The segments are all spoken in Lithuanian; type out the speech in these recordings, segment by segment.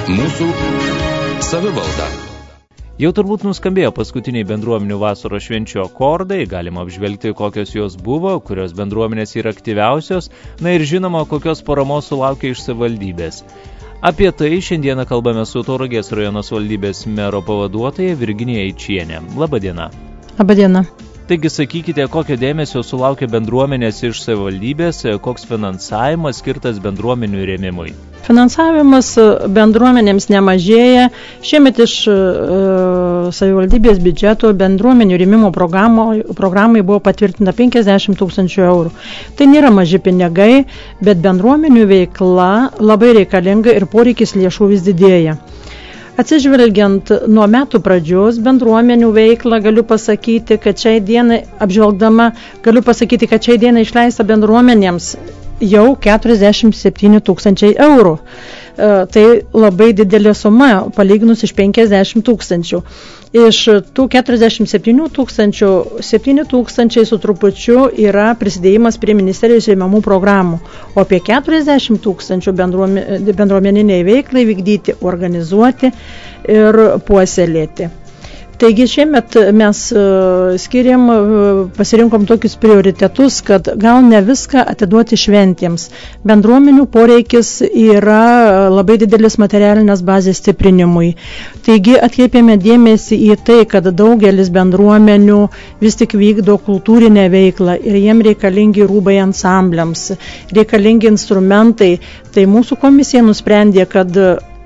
Mūsų savivalda. Jau turbūt nuskambėjo paskutiniai bendruomenių vasaros švenčių akordai, galima apžvelgti, kokios jos buvo, kurios bendruomenės yra aktyviausios, na ir žinoma, kokios paramos sulaukia iš savivaldybės. Apie tai šiandieną kalbame su Tauragės rajono savivaldybės mero pavaduotoja Virginija Eičienė. Labadiena. Labadiena. Taigi sakykite, kokio dėmesio sulaukia bendruomenės iš savivaldybės, koks finansavimas skirtas bendruomenių rėmimui? Finansavimas bendruomenėms nemažėja. Šiemet iš savivaldybės biudžeto bendruomenių rėmimo programai buvo patvirtinta 50 000 eurų. Tai nėra maži pinigai, bet bendruomenių veikla labai reikalinga ir poreikis lėšų vis didėja. Atsižvelgiant nuo metų pradžios bendruomenių veiklą, galiu pasakyti, kad šiai dienai išleista bendruomenėms jau 47 000 eurų. Tai labai didelė suma, palyginus iš 50 000. Iš tų 47 000, 7 000 su trupučiu yra prisidėjimas prie ministerijos rėmiamų programų, o apie 40 000 bendruomeniniai veiklai vykdyti, organizuoti ir puoselėti. Taigi šiemet mes pasirinkom tokius prioritetus, kad gal ne viską atiduoti šventėms. Bendruomenių poreikis yra labai didelis materialinės bazės stiprinimui. Taigi atkreipėme dėmesį į tai, kad daugelis bendruomenių vis tik vykdo kultūrinę veiklą ir jiem reikalingi rūbai ansambliams, reikalingi instrumentai. Tai mūsų komisija nusprendė, kad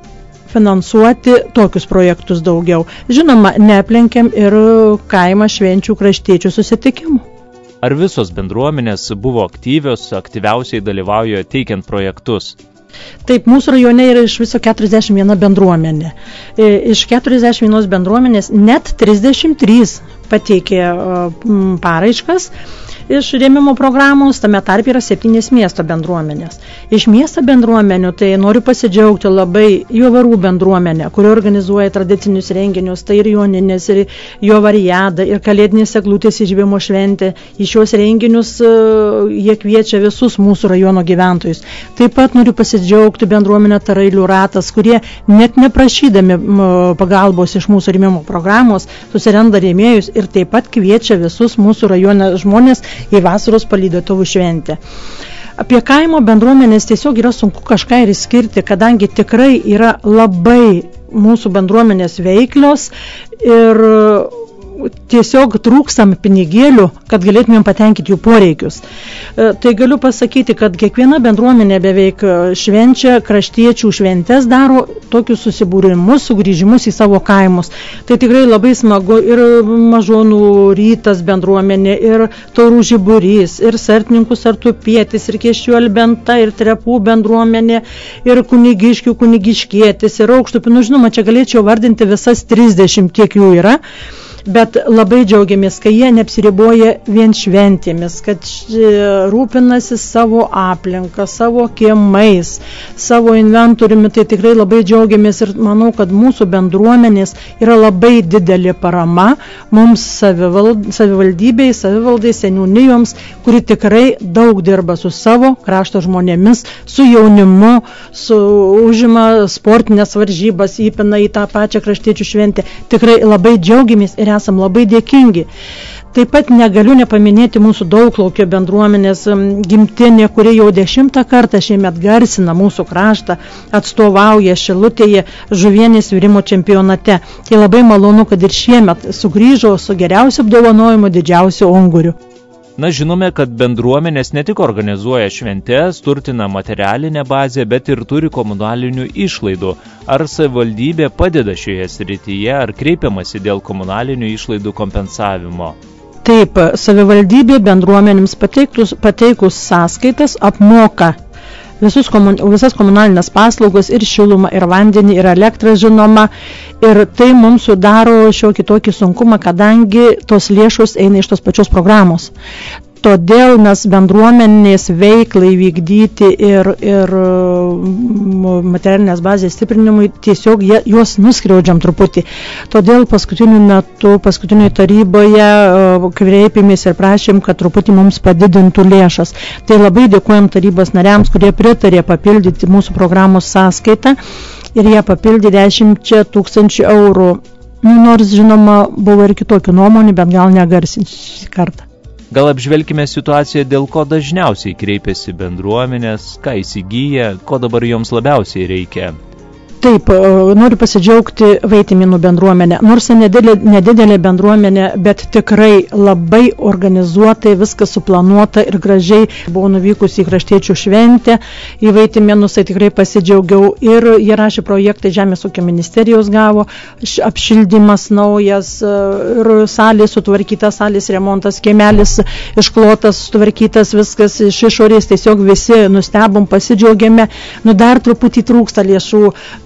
finansuoti tokius projektus daugiau. Žinoma, neaplenkiam ir kaimą švenčių kraštiečių susitikimų. Ar visos bendruomenės buvo aktyviausiai dalyvauja teikiant projektus? Taip, mūsų rajone yra iš viso 41 bendruomenė. Iš 41 bendruomenės net 33 pateikė paraiškas iš rėmimo programos, tame tarp yra 7 miesto bendruomenės. Iš miesto bendruomenių tai noriu pasidžiaugti labai Jovarų bendruomenę, kuri organizuoja tradicinius renginius, tai ir Joninės, ir Jovariada, ir Kalėdinės eglutės įžiebimo šventė. Į šios renginius jie kviečia visus mūsų rajono gyventojus. Taip pat noriu pasidžiaugti bendruomenę Tarailių ratas, kurie net neprašydami pagalbos iš mūsų rėmimo programos susiranda rėmėjus ir taip pat kviečia visus mūsų rajono žmonės į vasaros palydovų šventę. Apie kaimo bendruomenės tiesiog yra sunku kažką ir išskirti, kadangi tikrai yra labai mūsų bendruomenės veiklios ir tiesiog trūkstam pinigėlių, kad galėtumėm patenkinti jų poreikius. Tai galiu pasakyti, kad kiekviena bendruomenė beveik švenčia kraštiečių šventes, daro tokius susibūrimus, sugrįžimus į savo kaimus. Tai tikrai labai smagu ir Mažonų rytas bendruomenė, ir Taurų žiburys, ir Sartininkų sartupietis, ir Kėščių albenta, ir Trepų bendruomenė, ir Kunigiškių kunigiškietis, ir Aukštupinų. Žinoma, čia galėčiau vardinti visas 30, kiek jų yra. Bet labai džiaugiamės, kai jie neapsiriboja vien šventėmis, kad rūpinasi savo aplinką, savo kiemais, savo inventoriumi, tai tikrai labai džiaugiamės ir manau, kad mūsų bendruomenės yra labai didelė parama mums savivaldybei, seniūnijoms, kuri tikrai daug dirba su savo krašto žmonėmis, su jaunimu, užima sportinės varžybas, įpina į tą pačią kraštiečių šventę. Tikrai labai džiaugiamės ir esam labai dėkingi. Taip pat negaliu nepaminėti mūsų Dauglaukio bendruomenės gimtinė, kuri jau 10 kartą šiemet garsina mūsų kraštą, atstovauja Šilutėje žuvienės virimo čempionate. Tai labai malonu, kad ir šiemet sugrįžo su geriausiu apdovanojimu didžiausiu unguriu. Na, žinome, kad bendruomenės ne tik organizuoja šventes, turtina materialinę bazę, bet ir turi komunalinių išlaidų. Ar savivaldybė padeda šioje srityje, ar kreipiamasi dėl komunalinių išlaidų kompensavimo? Taip, savivaldybė bendruomenėms pateikus sąskaitas apmoka visas komunalinės paslaugos ir šilumą, ir vandenį, ir elektrą žinoma. Ir tai mums sudaro šiokį tokį sunkumą, kadangi tos lėšos eina iš tos pačios programos. Todėl mes bendruomenės veiklai vykdyti ir materialinės bazės stiprinimui tiesiog juos nuskriaudžiam truputį. Todėl paskutinioje taryboje kreipėmės ir prašėm, kad truputį mums padidintų lėšas. Tai labai dėkojam tarybos nariams, kurie pritarė papildyti mūsų programos sąskaitą. ir jie papildė 10 000 eurų. Nors, žinoma, buvo ir kitokių nuomonių, bet gal negarsinsiu šį kartą. Gal apžvelkime situaciją, dėl ko dažniausiai kreipiasi bendruomenės, ką įsigyja, ko dabar joms labiausiai reikia. Taip, noriu pasidžiaugti Vaitimėnų bendruomenę. Nors nedidelė bendruomenė, bet tikrai labai organizuotai, viskas suplanuota ir gražiai. Buvau nuvykusi į kraštiečių šventę, į Vaitimėnus, tai tikrai pasidžiaugiau. Ir jie rašė projektą, Žemės ūkio ministerijos gavo, apšildymas naujas, ir salės sutvarkytas, salės remontas, kiemelis išklotas, sutvarkytas, viskas iš išorės, tiesiog visi nustebom, pasidžiaugėme. Dar truputį trūksta lėšų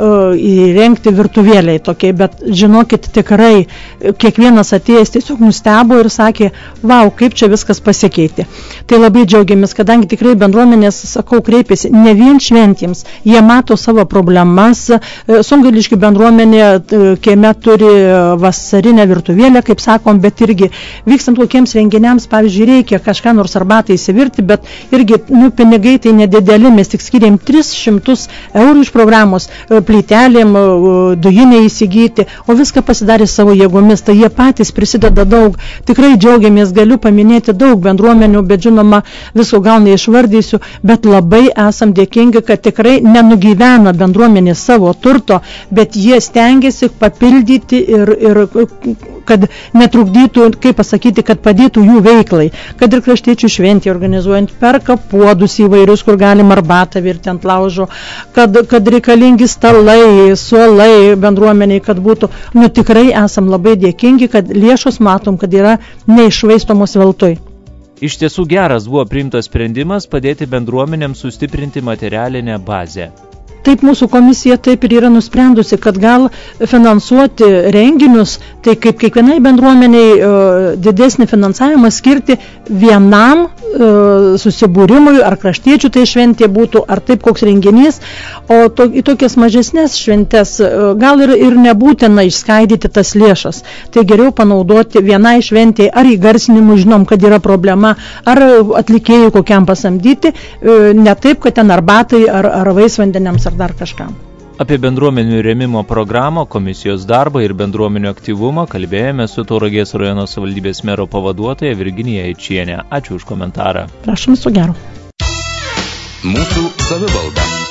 įrengti virtuvėliai tokiai, bet žinokit, tikrai kiekvienas atėjęs tiesiog nustebo ir sakė, vau, kaip čia viskas pasikeitė. Tai labai džiaugiamės, kadangi tikrai bendruomenės, sakau, kreipiasi ne vien šventėms, jie mato savo problemas. Sungailiškių bendruomenė kieme turi vasarinę virtuvėlę, kaip sakom, bet irgi vykstant kokiems renginiams, pavyzdžiui, reikia kažką nors arbatą įsivirti, bet irgi pinigai tai nedideli, mes tik skiriam 300 eurų iš programos plytelėm, dujinę įsigyti, o viską pasidarė savo jėgomis, tai jie patys prisideda daug. Tikrai džiaugiamės, galiu paminėti daug bendruomenių, bet žinoma, viso gal neišvardysiu, bet labai esam dėkingi, kad tikrai nenugyvena bendruomenė savo turto, bet jie stengiasi papildyti ir kad netrukdytų, kaip pasakyti, kad padėtų jų veiklai, kad ir kraštiečių šventį organizuojant, perka puodus įvairius, kur galima arbatą virti ant laužo, kad reikalingi stalai, suolai bendruomeniai, kad būtų, tikrai esam labai dėkingi, kad lėšos matom, kad yra neišvaistomos veltui. Iš tiesų geras buvo priimtas sprendimas padėti bendruomenėms sustiprinti materialinę bazę. Taip mūsų komisija taip ir yra nusprendusi, kad gal finansuoti renginius, tai kaip kiekvienai bendruomeniai didesnį finansavimą skirti vienam susibūrimui ar kraštiečių tai šventė būtų, ar taip koks renginys, o į tokias mažesnės šventes gal ir nebūtina išskaidyti tas lėšas. Tai geriau panaudoti vienai šventėje ar įgarsinimui, žinom, kad yra problema, ar atlikėjų kokiam pasamdyti, ne taip, kad ten arbatai ar vaisvandeniams ar dar kažkam. Apie bendruomenių rėmimo programą, komisijos darbą ir bendruomenių aktyvumą kalbėjome su Tauragės rajono savivaldybės mero pavaduotoja Virginija Eičienė. Ačiū už komentarą. Prašom, su geru. Mūsų savivalda.